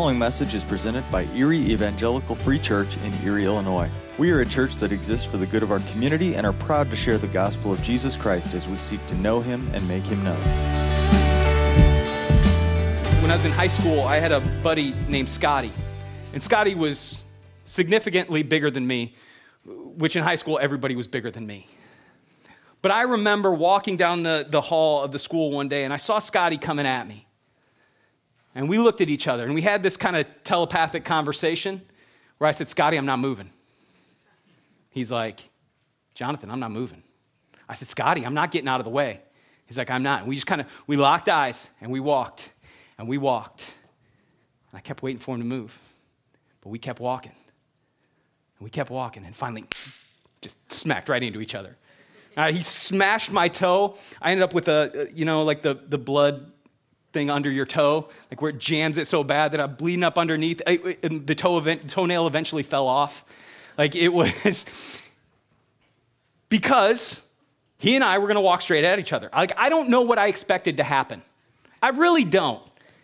following message is presented by Erie Evangelical Free Church in Erie, Illinois. We are a church that exists for the good of our community and are proud to share the gospel of Jesus Christ as we seek to know Him and make Him known. When I was in high school, I had a buddy named Scotty. And Scotty was significantly bigger than me, which in high school, everybody was bigger than me. But I remember walking down the hall of the school one day, and I saw Scotty coming at me. And we looked at each other, and we had this kind of telepathic conversation where I said, Scotty, I'm not moving. He's like, Jonathan, I'm not moving. I said, Scotty, I'm not getting out of the way. He's like, I'm not. And we locked eyes, and we walked, and we walked. And I kept waiting for him to move, but we kept walking. And we kept walking, and finally just smacked right into each other. He smashed my toe. I ended up with the blood thing under your toe, like where it jams it so bad that I'm bleeding up underneath. The toenail eventually fell off. Like it was because he and I were going to walk straight at each other. Like I don't know what I expected to happen. I really don't.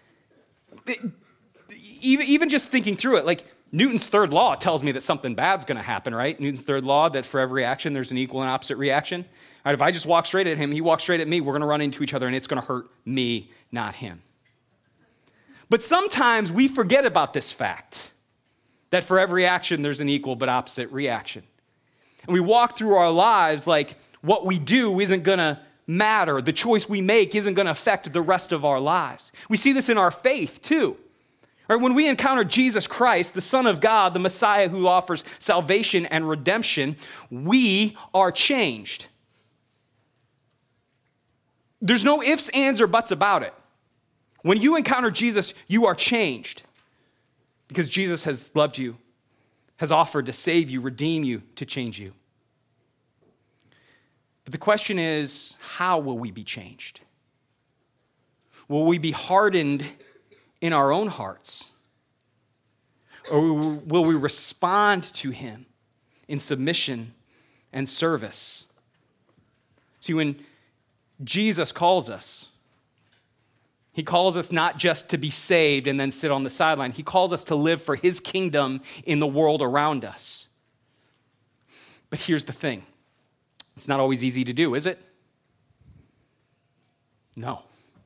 Even just thinking through it, like Newton's third law tells me that something bad's going to happen, right? Newton's third law, that for every action, there's an equal and opposite reaction. All right, if I just walk straight at him, he walks straight at me, we're going to run into each other, and it's going to hurt me, not him. But sometimes we forget about this fact, that for every action, there's an equal but opposite reaction. And we walk through our lives like what we do isn't going to matter. The choice we make isn't going to affect the rest of our lives. We see this in our faith, too. Right, when we encounter Jesus Christ, the Son of God, the Messiah who offers salvation and redemption, we are changed. There's no ifs, ands, or buts about it. When you encounter Jesus, you are changed because Jesus has loved you, has offered to save you, redeem you, to change you. But the question is, how will we be changed? Will we be hardened in our own hearts? Or will we respond to him in submission and service? See, when Jesus calls us, he calls us not just to be saved and then sit on the sideline. He calls us to live for his kingdom in the world around us. But here's the thing. It's not always easy to do, is it? No.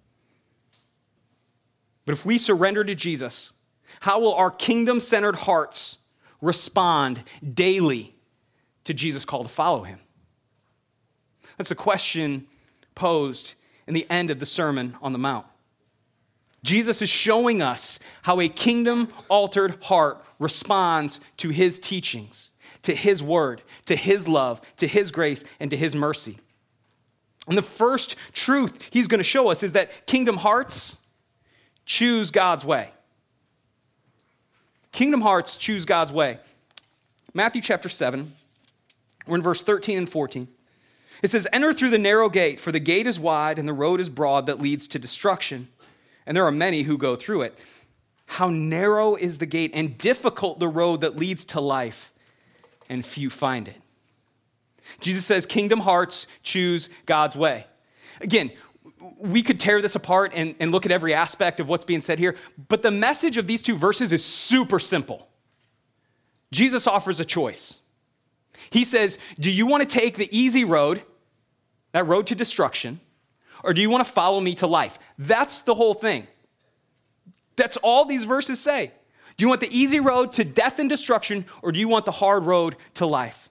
But if we surrender to Jesus, how will our kingdom-centered hearts respond daily to Jesus' call to follow him? That's a question posed in the end of the Sermon on the Mount. Jesus is showing us how a kingdom-altered heart responds to his teachings, to his word, to his love, to his grace, and to his mercy. And the first truth he's going to show us is that kingdom hearts choose God's way. Kingdom hearts choose God's way. Matthew chapter 7, we're in verse 13 and 14. It says, "Enter through the narrow gate, for the gate is wide and the road is broad that leads to destruction, and there are many who go through it. How narrow is the gate and difficult the road that leads to life, and few find it." Jesus says kingdom hearts choose God's way. Again, we could tear this apart and look at every aspect of what's being said here, but the message of these two verses is super simple. Jesus offers a choice. He says, do you want to take the easy road, that road to destruction, or do you want to follow me to life? That's the whole thing. That's all these verses say. Do you want the easy road to death and destruction, or do you want the hard road to life?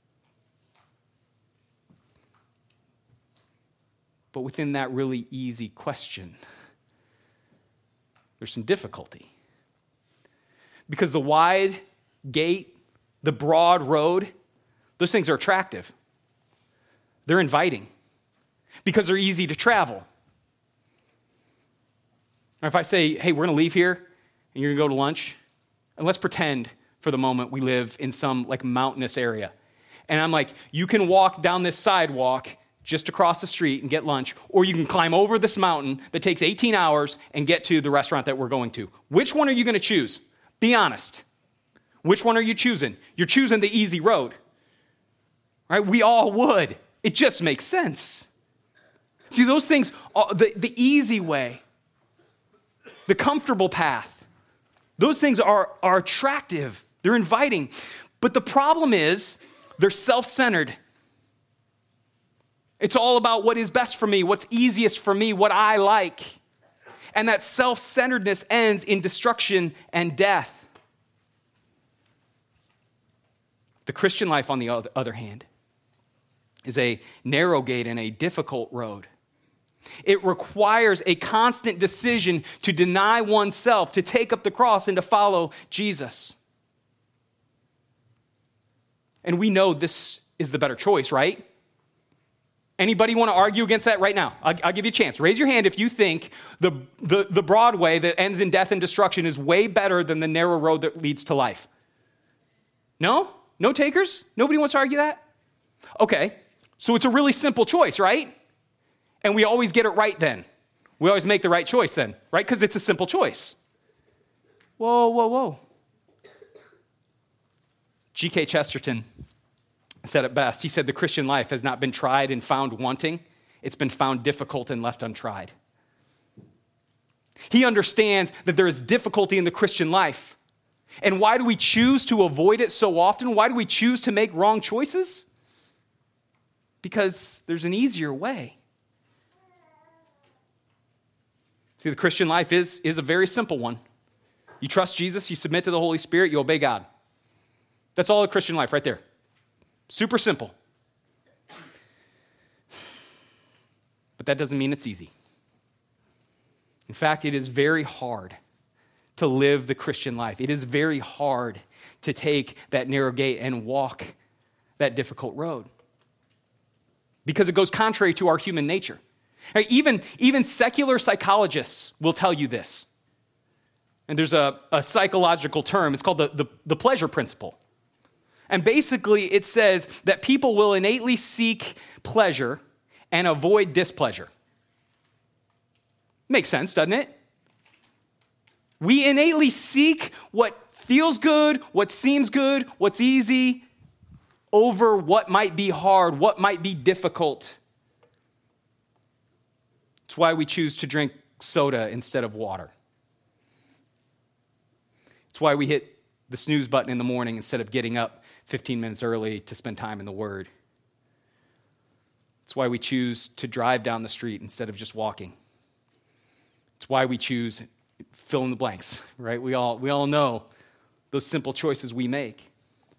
But within that really easy question, there's some difficulty. Because the wide gate, the broad road, those things are attractive. They're inviting because they're easy to travel. Or if I say, hey, we're going to leave here and you're going to go to lunch, and let's pretend for the moment we live in some like mountainous area. And I'm like, you can walk down this sidewalk just across the street and get lunch, or you can climb over this mountain that takes 18 hours and get to the restaurant that we're going to. Which one are you going to choose? Be honest. Which one are you choosing? You're choosing the easy road. Right? We all would. It just makes sense. See, those things, the easy way, the comfortable path, Those things are attractive. They're inviting. But the problem is they're self-centered. It's all about what is best for me, what's easiest for me, what I like. And that self-centeredness ends in destruction and death. The Christian life, on the other hand, is a narrow gate and a difficult road. It requires a constant decision to deny oneself, to take up the cross, and to follow Jesus. And we know this is the better choice, right? Anybody want to argue against that right now? I'll give you a chance. Raise your hand if you think the broad way that ends in death and destruction is way better than the narrow road that leads to life. No? No takers? Nobody wants to argue that? Okay, so it's a really simple choice, right? And we always get it right then. We always make the right choice then, right? Because it's a simple choice. Whoa. G.K. Chesterton said it best. He said, the Christian life has not been tried and found wanting. It's been found difficult and left untried. He understands that there is difficulty in the Christian life. And why do we choose to avoid it so often? Why do we choose to make wrong choices? Because there's an easier way. See, the Christian life is a very simple one. You trust Jesus, you submit to the Holy Spirit, you obey God. That's all a Christian life right there. Super simple. But that doesn't mean it's easy. In fact, it is very hard to live the Christian life. It is very hard to take that narrow gate and walk that difficult road because it goes contrary to our human nature. Even secular psychologists will tell you this. And there's a psychological term. It's called the pleasure principle. And basically it says that people will innately seek pleasure and avoid displeasure. Makes sense, doesn't it? We innately seek what feels good, what seems good, what's easy, over what might be hard, what might be difficult. It's why we choose to drink soda instead of water. It's why we hit the snooze button in the morning instead of getting up 15 minutes early to spend time in the Word. It's why we choose to drive down the street instead of just walking. It's why we choose fill in the blanks, right? We all know those simple choices we make.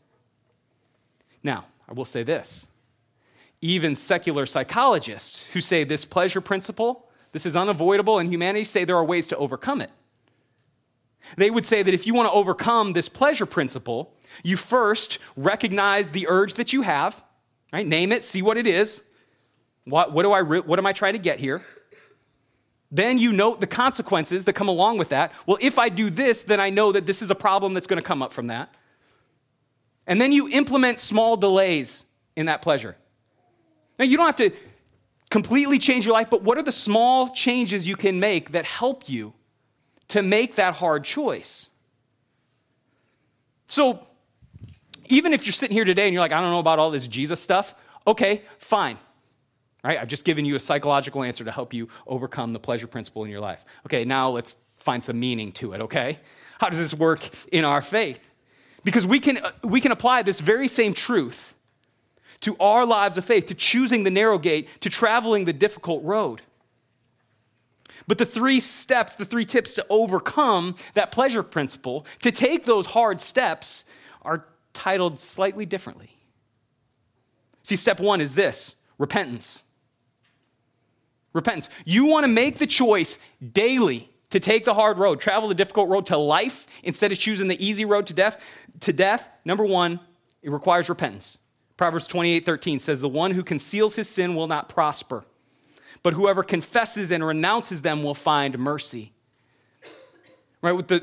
Now, I will say this. Even secular psychologists who say this pleasure principle, this is unavoidable in humanity, say there are ways to overcome it. They would say that if you want to overcome this pleasure principle, you first recognize the urge that you have, right? Name it, see what it is. What am I trying to get here? Then you note the consequences that come along with that. Well, if I do this, then I know that this is a problem that's going to come up from that. And then you implement small delays in that pleasure. Now, you don't have to completely change your life, but what are the small changes you can make that help you to make that hard choice? So, even if you're sitting here today and you're like, I don't know about all this Jesus stuff, okay, fine. Right? I've just given you a psychological answer to help you overcome the pleasure principle in your life. Okay, now let's find some meaning to it, okay? How does this work in our faith? Because we can apply this very same truth to our lives of faith, to choosing the narrow gate, to traveling the difficult road. But the 3 steps, the 3 tips to overcome that pleasure principle, to take those hard steps, are titled slightly differently. See, step 1 is this: repentance. Repentance. You want to make the choice daily to take the hard road, travel the difficult road to life instead of choosing the easy road to death. Number 1, it requires repentance. Proverbs 28:13 says, the one who conceals his sin will not prosper, but whoever confesses and renounces them will find mercy. Right? What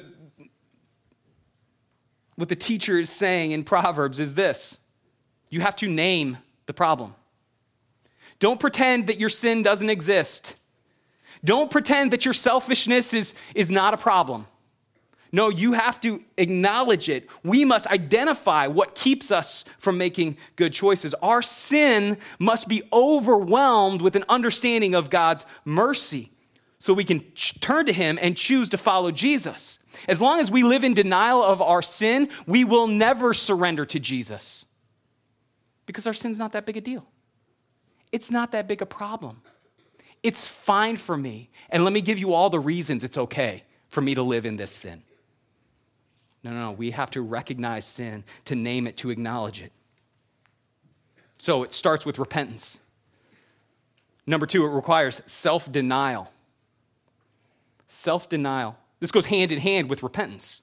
the teacher is saying in Proverbs is this: you have to name the problem. Don't pretend that your sin doesn't exist. Don't pretend that your selfishness is not a problem. No, you have to acknowledge it. We must identify what keeps us from making good choices. Our sin must be overwhelmed with an understanding of God's mercy. so we can turn to him and choose to follow Jesus. As long as we live in denial of our sin, we will never surrender to Jesus because our sin's not that big a deal. It's not that big a problem. It's fine for me. And let me give you all the reasons it's okay for me to live in this sin. No. We have to recognize sin, to name it, to acknowledge it. So it starts with repentance. Number 2, it requires self-denial. Self-denial. This goes hand in hand with repentance.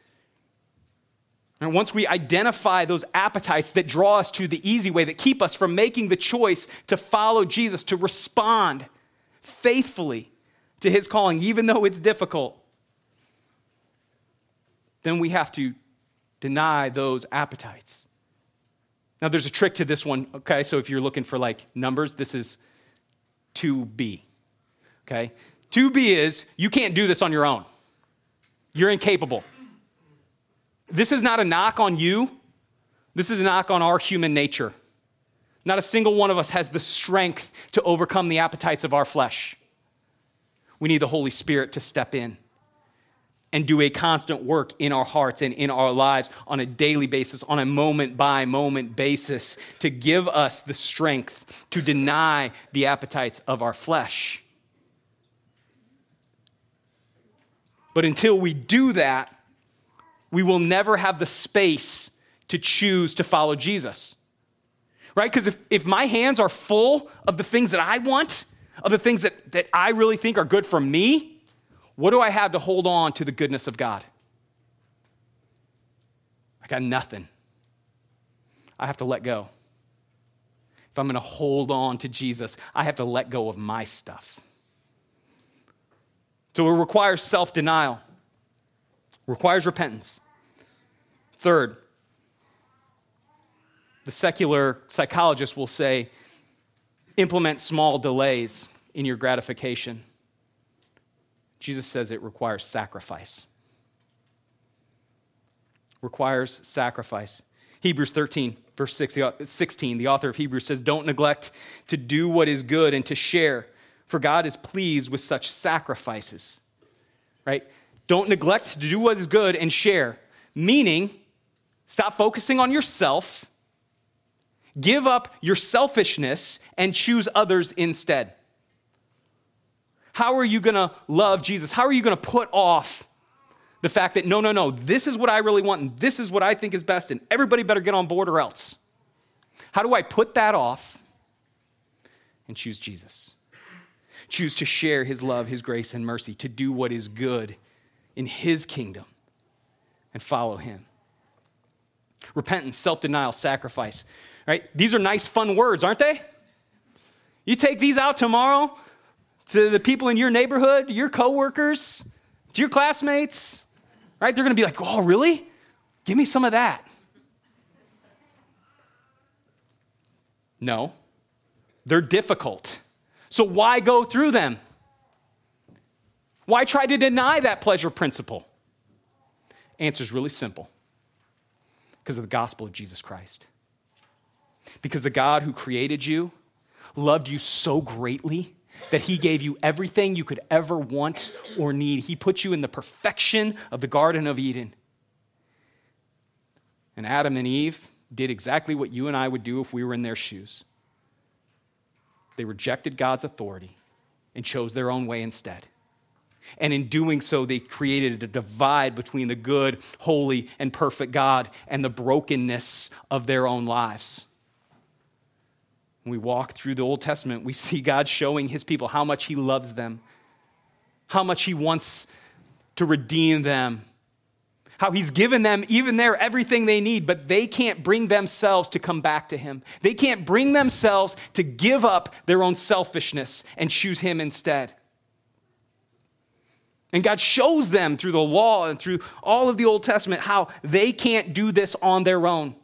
And once we identify those appetites that draw us to the easy way, that keep us from making the choice to follow Jesus, to respond faithfully to his calling, even though it's difficult, then we have to deny those appetites. Now, there's a trick to this one, okay? So if you're looking for like numbers, this is 2B, okay? 2B is you can't do this on your own. You're incapable. This is not a knock on you. This is a knock on our human nature. Not a single one of us has the strength to overcome the appetites of our flesh. We need the Holy Spirit to step in and do a constant work in our hearts and in our lives on a daily basis, on a moment-by-moment basis, to give us the strength to deny the appetites of our flesh. But until we do that, we will never have the space to choose to follow Jesus. Right? Because if my hands are full of the things that I want, of the things that I really think are good for me, what do I have to hold on to the goodness of God? I got nothing. I have to let go. If I'm going to hold on to Jesus, I have to let go of my stuff. So it requires self-denial, requires repentance. Third, the secular psychologist will say, implement small delays in your gratification. Jesus says it requires sacrifice. Requires sacrifice. Hebrews 13, verse 16, the author of Hebrews says, don't neglect to do what is good and to share, for God is pleased with such sacrifices. Right? Don't neglect to do what is good and share. Meaning, stop focusing on yourself, give up your selfishness, and choose others instead. How are you going to love Jesus? How are you going to put off the fact that, no, this is what I really want, and this is what I think is best, and everybody better get on board or else? How do I put that off and choose Jesus? Choose to share his love, his grace, and mercy, to do what is good in his kingdom and follow him. Repentance, self-denial, sacrifice. Right? These are nice, fun words, aren't they? You take these out tomorrow to the people in your neighborhood, your coworkers, to your classmates, right? They're going to be like, oh, really? Give me some of that. No, they're difficult. So why go through them? Why try to deny that pleasure principle? Answer is really simple. Because of the gospel of Jesus Christ. Because the God who created you loved you so greatly that he gave you everything you could ever want or need. He put you in the perfection of the Garden of Eden. And Adam and Eve did exactly what you and I would do if we were in their shoes. They rejected God's authority and chose their own way instead. And in doing so, they created a divide between the good, holy, and perfect God and the brokenness of their own lives. When we walk through the Old Testament, we see God showing his people how much he loves them, how much he wants to redeem them, how he's given them even their everything they need, but they can't bring themselves to come back to him. They can't bring themselves to give up their own selfishness and choose him instead. And God shows them through the law and through all of the Old Testament how they can't do this on their own.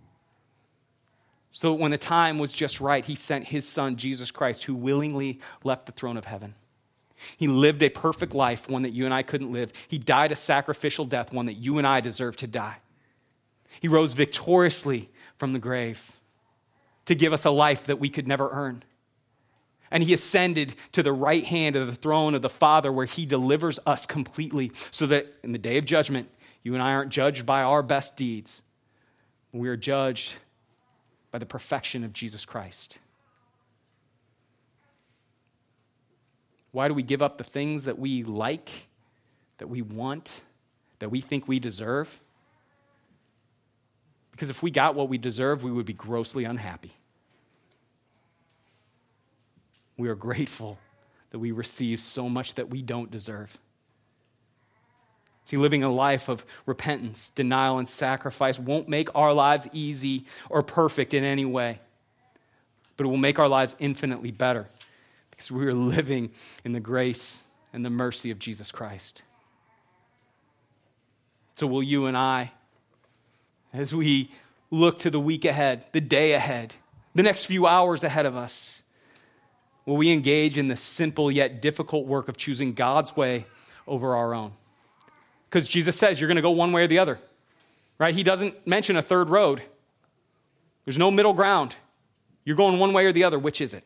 So when the time was just right, he sent his son, Jesus Christ, who willingly left the throne of heaven. He lived a perfect life, one that you and I couldn't live. He died a sacrificial death, one that you and I deserve to die. He rose victoriously from the grave to give us a life that we could never earn. And he ascended to the right hand of the throne of the Father, where he delivers us completely, so that in the day of judgment, you and I aren't judged by our best deeds. We are judged by the perfection of Jesus Christ. Why do we give up the things that we like, that we want, that we think we deserve? Because if we got what we deserve, we would be grossly unhappy. We are grateful that we receive so much that we don't deserve. See, living a life of repentance, denial, and sacrifice won't make our lives easy or perfect in any way, but it will make our lives infinitely better because we are living in the grace and the mercy of Jesus Christ. So will you and I, as we look to the week ahead, the day ahead, the next few hours ahead of us, will we engage in the simple yet difficult work of choosing God's way over our own? Because Jesus says you're going to go one way or the other, right? He doesn't mention a third road. There's no middle ground. You're going one way or the other. Which is it?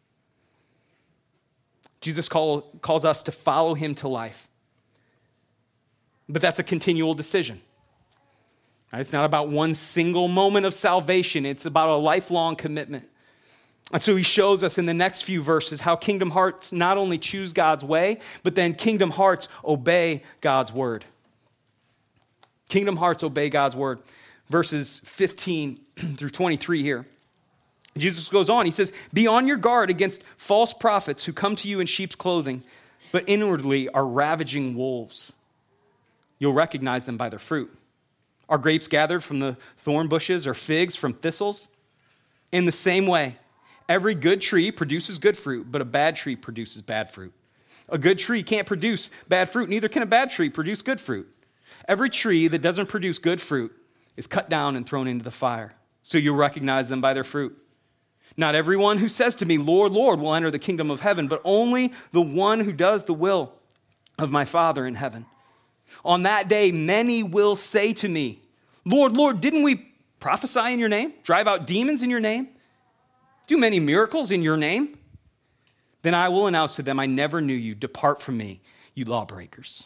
Jesus calls us to follow him to life. But that's a continual decision. Right? It's not about one single moment of salvation. It's about a lifelong commitment. And so he shows us in the next few verses how kingdom hearts not only choose God's way, but then kingdom hearts obey God's word. Kingdom hearts obey God's word. Verses 15 through 23 here. Jesus goes on, he says, "Be on your guard against false prophets who come to you in sheep's clothing, but inwardly are ravaging wolves. You'll recognize them by their fruit. Are grapes gathered from the thorn bushes or figs from thistles? In the same way, every good tree produces good fruit, but a bad tree produces bad fruit. A good tree can't produce bad fruit, neither can a bad tree produce good fruit. Every tree that doesn't produce good fruit is cut down and thrown into the fire. So you'll recognize them by their fruit. Not everyone who says to me, 'Lord, Lord,' will enter the kingdom of heaven, but only the one who does the will of my Father in heaven. On that day, many will say to me, 'Lord, Lord, didn't we prophesy in your name, drive out demons in your name, do many miracles in your name?' Then I will announce to them, 'I never knew you. Depart from me, you lawbreakers.'"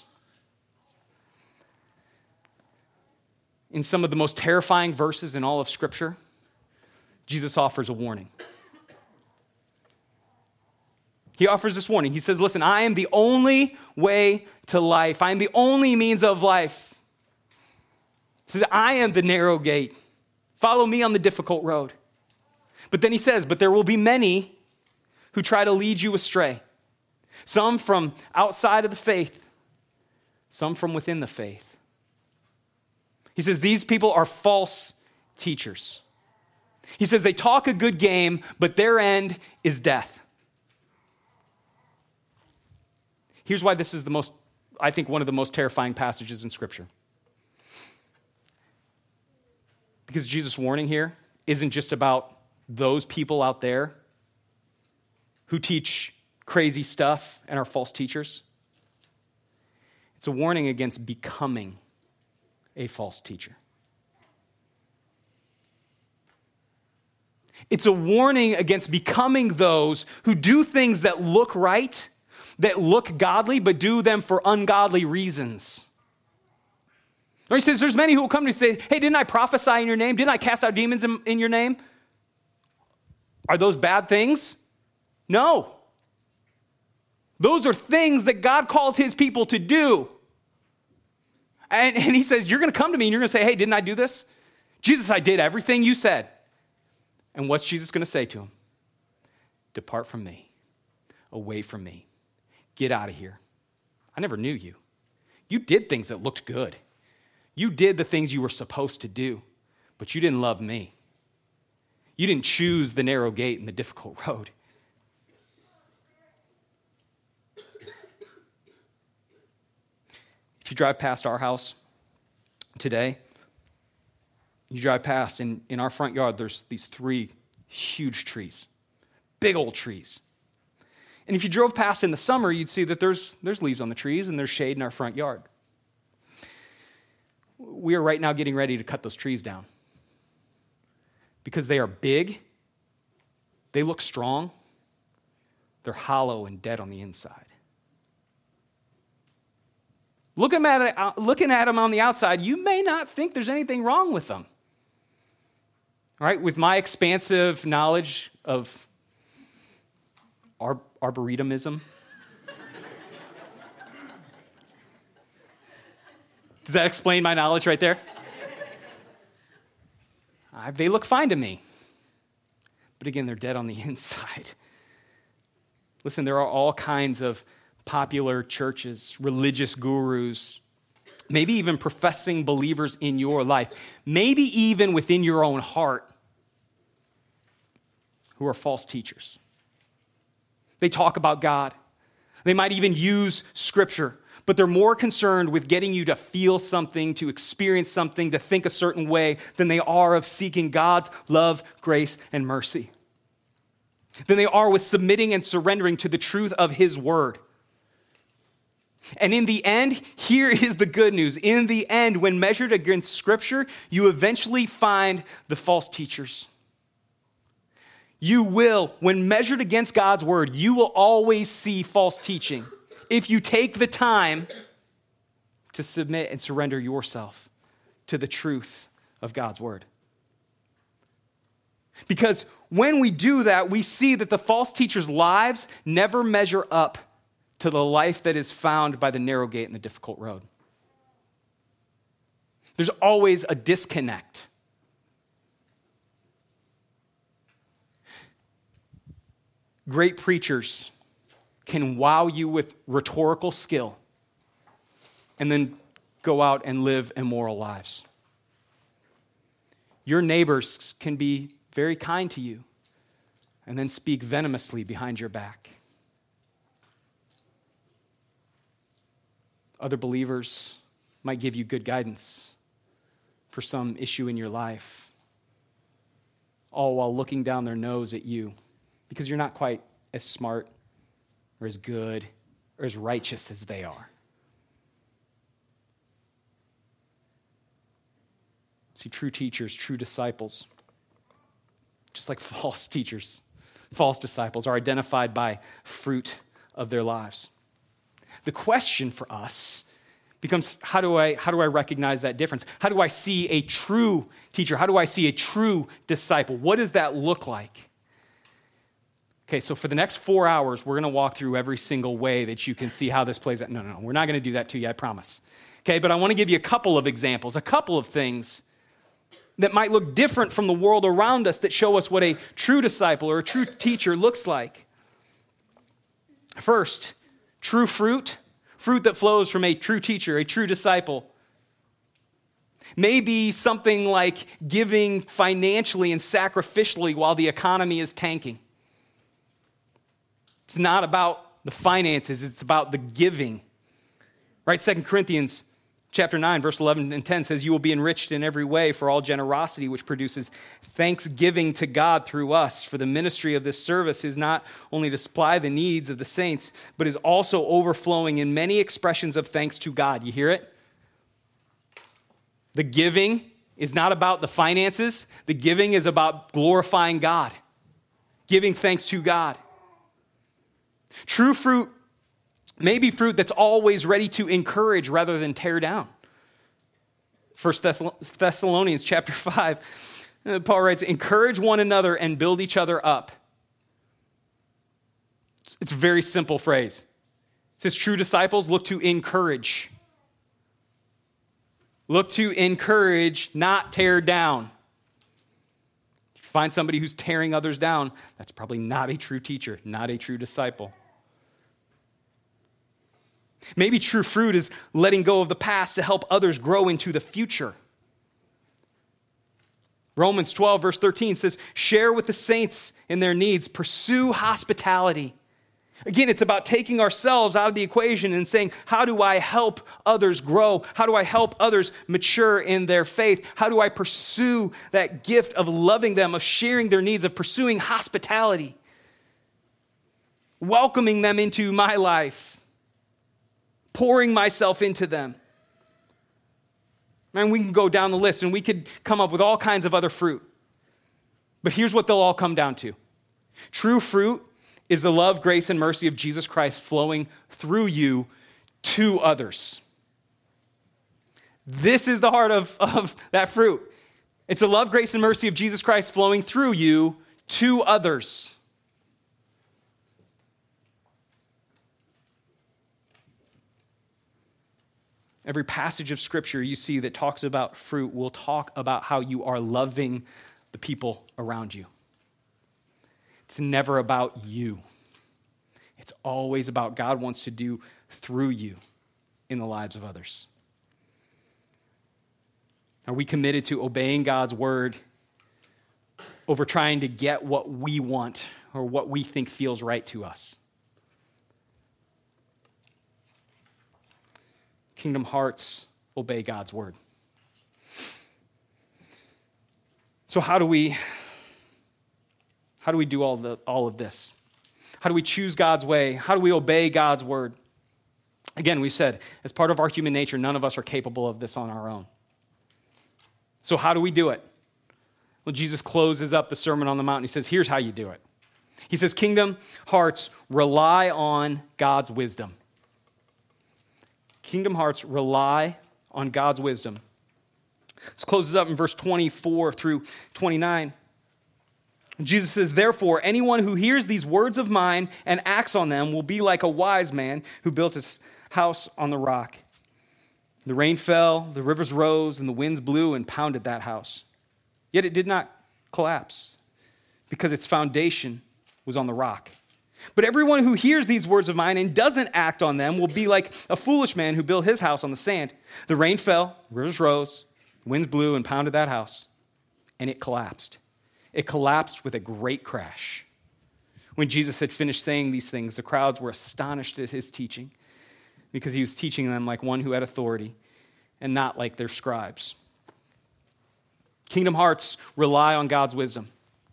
In some of the most terrifying verses in all of Scripture, Jesus offers a warning. He offers this warning. He says, listen, I am the only way to life. I am the only means of life. He says, I am the narrow gate. Follow me on the difficult road. But then he says, but there will be many who try to lead you astray. Some from outside of the faith, some from within the faith. He says, these people are false teachers. He says, they talk a good game, but their end is death. Here's why this is I think one of the most terrifying passages in Scripture. Because Jesus' warning here isn't just about those people out there who teach crazy stuff and are false teachers. It's a warning against becoming a false teacher. It's a warning against becoming those who do things that look right, that look godly, but do them for ungodly reasons. Or he says, there's many who will come to me and say, hey, didn't I prophesy in your name? Didn't I cast out demons in your name? Are those bad things? No. Those are things that God calls his people to do. And he says, you're going to come to me and you're going to say, hey, didn't I do this? Jesus, I did everything you said. And what's Jesus going to say to him? Depart from me, away from me. Get out of here. I never knew you. You did things that looked good. You did the things you were supposed to do, but you didn't love me. You didn't choose the narrow gate and the difficult road. If you drive past our house today, you drive past, and in our front yard, there's these 3 huge trees, big old trees. And if you drove past in the summer, you'd see that there's leaves on the trees and there's shade in our front yard. We are right now getting ready to cut those trees down because they are big, they look strong, they're hollow and dead on the inside. Looking at them on the outside, you may not think there's anything wrong with them. Right? With my expansive knowledge of arboretumism. Does that explain my knowledge right there? They look fine to me. But again, they're dead on the inside. Listen, there are all kinds of popular churches, religious gurus, maybe even professing believers in your life, maybe even within your own heart, who are false teachers. They talk about God. They might even use Scripture, but they're more concerned with getting you to feel something, to experience something, to think a certain way than they are of seeking God's love, grace, and mercy. Than they are with submitting and surrendering to the truth of His Word. And in the end, here is the good news. In the end, when measured against Scripture, you eventually find the false teachers. You will, when measured against God's Word, you will always see false teaching if you take the time to submit and surrender yourself to the truth of God's Word. Because when we do that, we see that the false teachers' lives never measure up to the life that is found by the narrow gate and the difficult road. There's always a disconnect. Great preachers can wow you with rhetorical skill and then go out and live immoral lives. Your neighbors can be very kind to you and then speak venomously behind your back. Other believers might give you good guidance for some issue in your life, all while looking down their nose at you because you're not quite as smart or as good or as righteous as they are. See, true teachers, true disciples, just like false teachers, false disciples are identified by fruit of their lives. The question for us becomes, how do I recognize that difference? How do I see a true teacher? How do I see a true disciple? What does that look like? Okay, so for the next 4 hours, we're going to walk through every single way that you can see how this plays out. No, we're not going to do that to you, I promise. Okay, but I want to give you a couple of examples, a couple of things that might look different from the world around us that show us what a true disciple or a true teacher looks like. First, true fruit that flows from a true teacher, a true disciple. Maybe something like giving financially and sacrificially while the economy is tanking. It's not about the finances, it's about the giving. Right? 2 Corinthians chapter 9, verse 11 and 10 says, "You will be enriched in every way for all generosity, which produces thanksgiving to God through us. For the ministry of this service is not only to supply the needs of the saints, but is also overflowing in many expressions of thanks to God." You hear it? The giving is not about the finances. The giving is about glorifying God, giving thanks to God. True fruit may be fruit that's always ready to encourage rather than tear down. 1 Thessalonians chapter 5, Paul writes, "Encourage one another and build each other up." It's a very simple phrase. It says true disciples look to encourage. Look to encourage, not tear down. If you find somebody who's tearing others down, that's probably not a true teacher, not a true disciple. Maybe true fruit is letting go of the past to help others grow into the future. Romans 12, verse 13 says, "Share with the saints in their needs. Pursue hospitality." Again, it's about taking ourselves out of the equation and saying, how do I help others grow? How do I help others mature in their faith? How do I pursue that gift of loving them, of sharing their needs, of pursuing hospitality? Welcoming them into my life. Pouring myself into them. And we can go down the list and we could come up with all kinds of other fruit. But here's what they'll all come down to. True fruit is the love, grace, and mercy of Jesus Christ flowing through you to others. This is the heart of that fruit. It's the love, grace, and mercy of Jesus Christ flowing through you to others. Every passage of Scripture you see that talks about fruit will talk about how you are loving the people around you. It's never about you. It's always about God wants to do through you in the lives of others. Are we committed to obeying God's word over trying to get what we want or what we think feels right to us? Kingdom hearts obey God's word. So how do we do all of this? How do we choose God's way? How do we obey God's word? Again, we said, as part of our human nature, none of us are capable of this on our own. So how do we do it? Well, Jesus closes up the Sermon on the Mount and he says, here's how you do it. He says, kingdom hearts rely on God's wisdom. Kingdom hearts rely on God's wisdom. This closes up in verse 24 through 29. Jesus says, therefore, anyone who hears these words of mine and acts on them will be like a wise man who built his house on the rock. The rain fell, the rivers rose, and the winds blew and pounded that house. Yet it did not collapse because its foundation was on the rock. But everyone who hears these words of mine and doesn't act on them will be like a foolish man who built his house on the sand. The rain fell, rivers rose, winds blew and pounded that house, and it collapsed. It collapsed with a great crash. When Jesus had finished saying these things, the crowds were astonished at his teaching because he was teaching them like one who had authority and not like their scribes. Kingdom hearts rely on God's wisdom.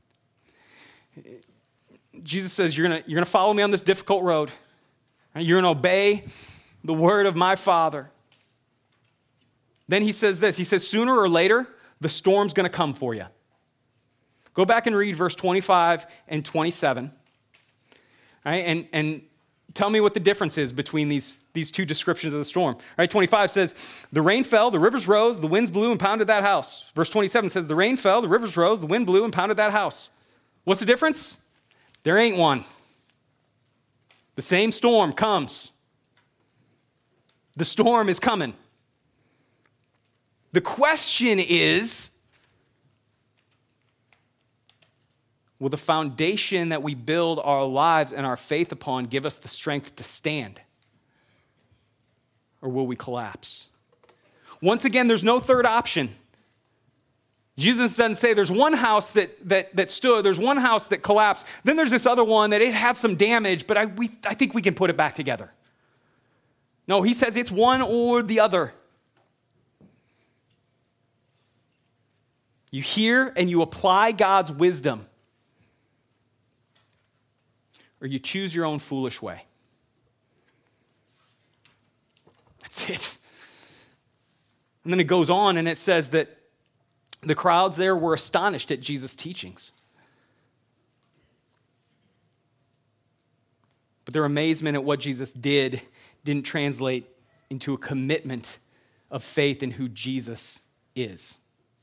Jesus says, you're gonna follow me on this difficult road. You're going to obey the word of my Father. Then he says this. He says, sooner or later, the storm's going to come for you. Go back and read verse 25 and 27. Right? And tell me what the difference is between these two descriptions of the storm. Right? 25 says, the rain fell, the rivers rose, the winds blew and pounded that house. Verse 27 says, the rain fell, the rivers rose, the wind blew and pounded that house. What's the difference? There ain't one. The same storm comes. The storm is coming. The question is, will the foundation that we build our lives and our faith upon give us the strength to stand? Or will we collapse? Once again, there's no third option. Jesus doesn't say there's one house that stood, there's one house that collapsed, then there's this other one that it had some damage, but I think we can put it back together. No, he says it's one or the other. You hear and you apply God's wisdom, or you choose your own foolish way. That's it. And then it goes on and it says that the crowds there were astonished at Jesus' teachings. But their amazement at what Jesus didn't translate into a commitment of faith in who Jesus is.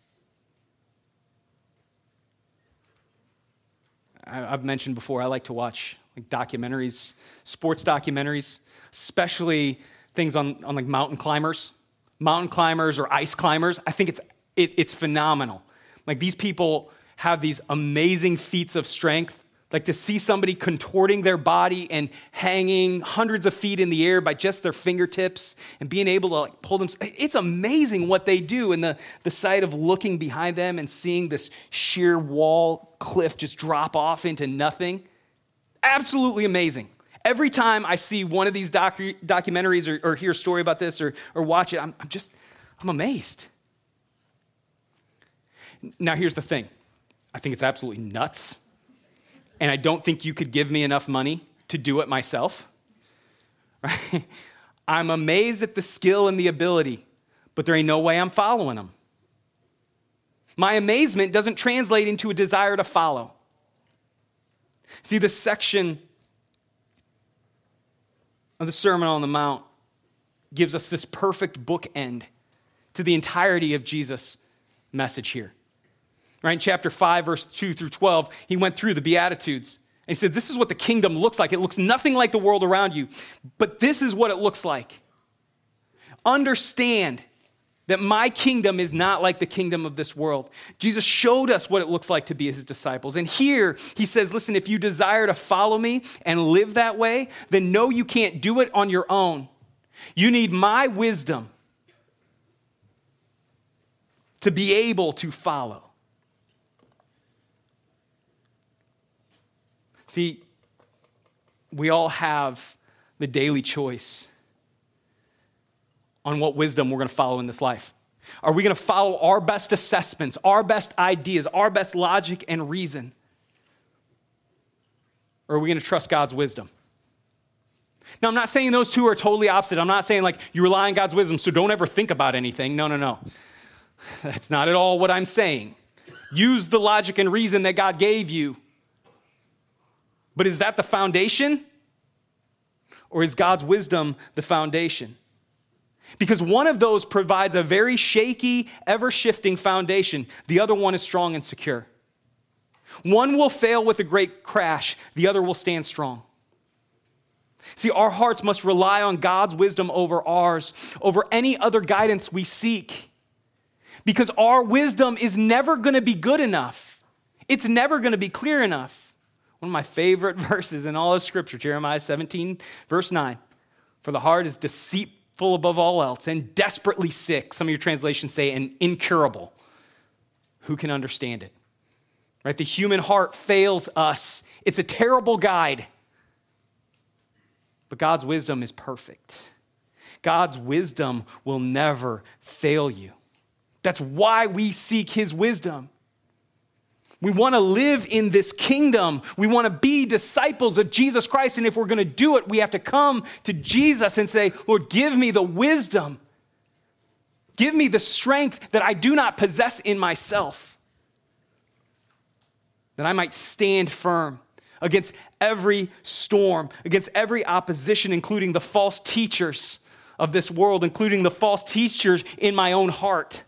I've mentioned before, I like to watch documentaries, sports documentaries, especially things on like mountain climbers or ice climbers. I think it's phenomenal. Like these people have these amazing feats of strength. Like to see somebody contorting their body and hanging hundreds of feet in the air by just their fingertips and being able to like pull them. It's amazing what they do. And the sight of looking behind them and seeing this sheer wall cliff just drop off into nothing. Absolutely amazing. Every time I see one of these documentaries or hear a story about this or watch it, I'm amazed. Now, here's the thing. I think it's absolutely nuts. And I don't think you could give me enough money to do it myself. Right? I'm amazed at the skill and the ability, but there ain't no way I'm following them. My amazement doesn't translate into a desire to follow. See, this section of the Sermon on the Mount gives us this perfect bookend to the entirety of Jesus' message here. Right, in chapter 5, verse 2 through 12, he went through the Beatitudes. And he said, this is what the kingdom looks like. It looks nothing like the world around you, but this is what it looks like. Understand that my kingdom is not like the kingdom of this world. Jesus showed us what it looks like to be his disciples. And here he says, listen, if you desire to follow me and live that way, then know you can't do it on your own. You need my wisdom to be able to follow. See, we all have the daily choice on what wisdom we're going to follow in this life. Are we going to follow our best assessments, our best ideas, our best logic and reason? Or are we going to trust God's wisdom? Now, I'm not saying those two are totally opposite. I'm not saying like you rely on God's wisdom, so don't ever think about anything. No. That's not at all what I'm saying. Use the logic and reason that God gave you. But is that the foundation? Or is God's wisdom the foundation? Because one of those provides a very shaky, ever-shifting foundation. The other one is strong and secure. One will fail with a great crash. The other will stand strong. See, our hearts must rely on God's wisdom over ours, over any other guidance we seek. Because our wisdom is never going to be good enough. It's never going to be clear enough. One of my favorite verses in all of Scripture, Jeremiah 17, verse 9. For the heart is deceitful above all else and desperately sick. Some of your translations say, and incurable. Who can understand it? Right? The human heart fails us. It's a terrible guide. But God's wisdom is perfect. God's wisdom will never fail you. That's why we seek his wisdom. We want to live in this kingdom. We want to be disciples of Jesus Christ. And if we're going to do it, we have to come to Jesus and say, Lord, give me the wisdom. Give me the strength that I do not possess in myself, that I might stand firm against every storm, against every opposition, including the false teachers of this world, including the false teachers in my own heart.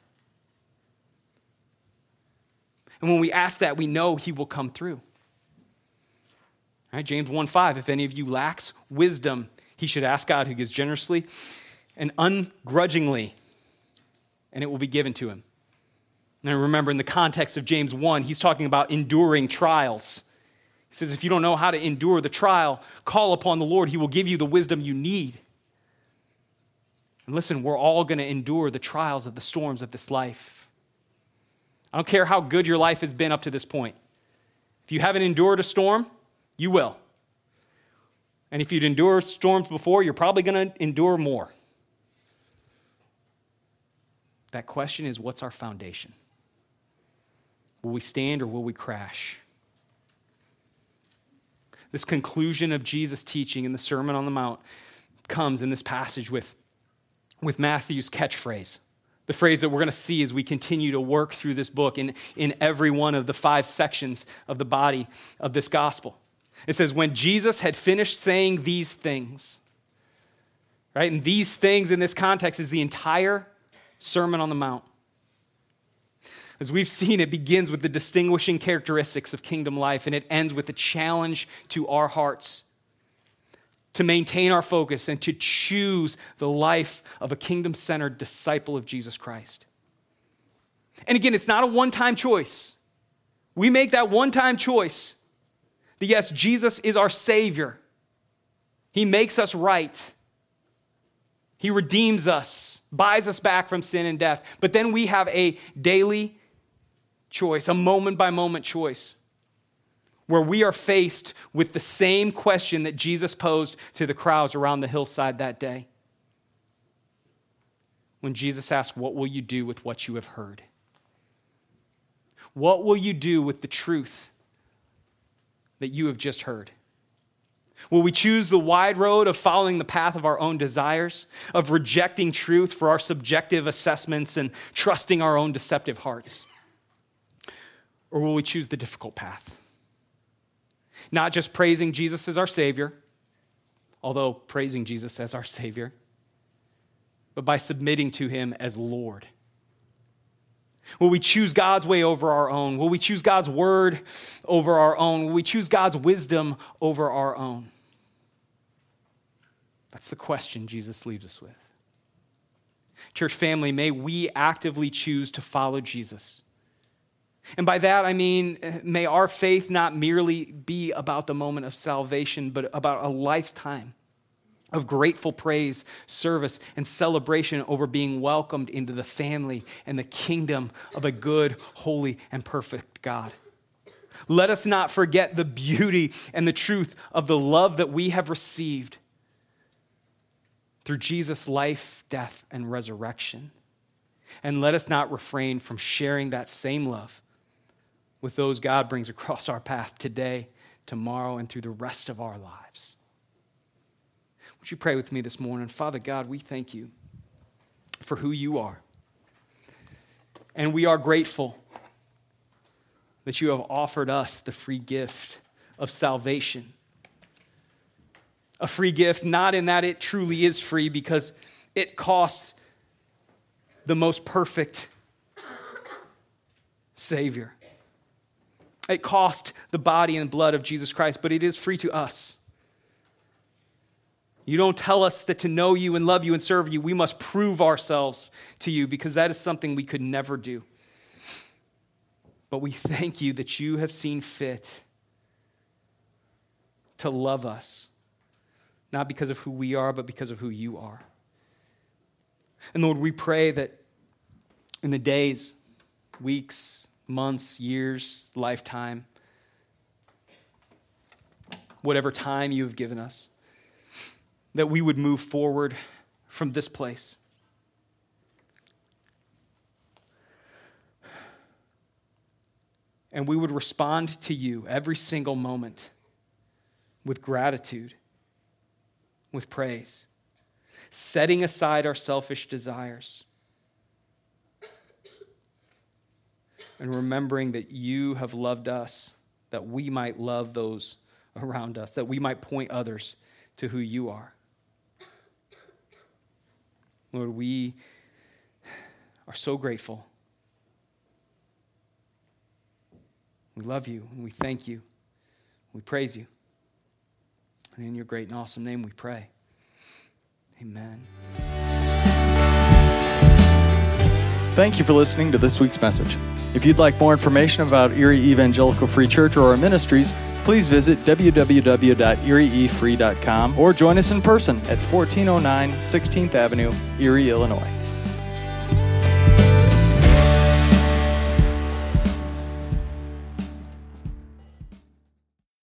And when we ask that, we know he will come through. All right, James 1:5, if any of you lacks wisdom, he should ask God, who gives generously and ungrudgingly, and it will be given to him. Now remember, in the context of James 1, he's talking about enduring trials. He says, if you don't know how to endure the trial, call upon the Lord. He will give you the wisdom you need. And listen, we're all going to endure the trials of the storms of this life. I don't care how good your life has been up to this point. If you haven't endured a storm, you will. And if you'd endured storms before, you're probably going to endure more. That question is, what's our foundation? Will we stand or will we crash? This conclusion of Jesus' teaching in the Sermon on the Mount comes in this passage with Matthew's catchphrase. The phrase that we're going to see as we continue to work through this book in every one of the 5 sections of the body of this gospel. It says, when Jesus had finished saying these things, right? And these things in this context is the entire Sermon on the Mount. As we've seen, it begins with the distinguishing characteristics of kingdom life, and it ends with a challenge to our hearts to maintain our focus and to choose the life of a kingdom-centered disciple of Jesus Christ. And again, it's not a one-time choice. We make that one-time choice that yes, Jesus is our Savior. He makes us right. He redeems us, buys us back from sin and death. But then we have a daily choice, a moment-by-moment choice, where we are faced with the same question that Jesus posed to the crowds around the hillside that day. When Jesus asked, what will you do with what you have heard? What will you do with the truth that you have just heard? Will we choose the wide road of following the path of our own desires, of rejecting truth for our subjective assessments and trusting our own deceptive hearts? Or will we choose the difficult path? Not just praising Jesus as our Savior, although praising Jesus as our Savior, but by submitting to him as Lord. Will we choose God's way over our own? Will we choose God's word over our own? Will we choose God's wisdom over our own? That's the question Jesus leaves us with. Church family, may we actively choose to follow Jesus. And by that, I mean, may our faith not merely be about the moment of salvation, but about a lifetime of grateful praise, service, and celebration over being welcomed into the family and the kingdom of a good, holy, and perfect God. Let us not forget the beauty and the truth of the love that we have received through Jesus' life, death, and resurrection. And let us not refrain from sharing that same love with those God brings across our path today, tomorrow, and through the rest of our lives. Would you pray with me this morning? Father God, we thank you for who you are. And we are grateful that you have offered us the free gift of salvation. A free gift, not in that it truly is free, because it costs the most perfect Savior. It cost the body and blood of Jesus Christ, but it is free to us. You don't tell us that to know you and love you and serve you, we must prove ourselves to you, because that is something we could never do. But we thank you that you have seen fit to love us, not because of who we are, but because of who you are. And Lord, we pray that in the days, weeks, months, years, lifetime, whatever time you have given us, that we would move forward from this place. And we would respond to you every single moment with gratitude, with praise, setting aside our selfish desires, and remembering that you have loved us, that we might love those around us, that we might point others to who you are. Lord, we are so grateful. We love you and we thank you. We praise you. And in your great and awesome name we pray. Amen. Thank you for listening to this week's message. If you'd like more information about Erie Evangelical Free Church or our ministries, please visit www.erieefree.com or join us in person at 1409 16th Avenue, Erie, Illinois.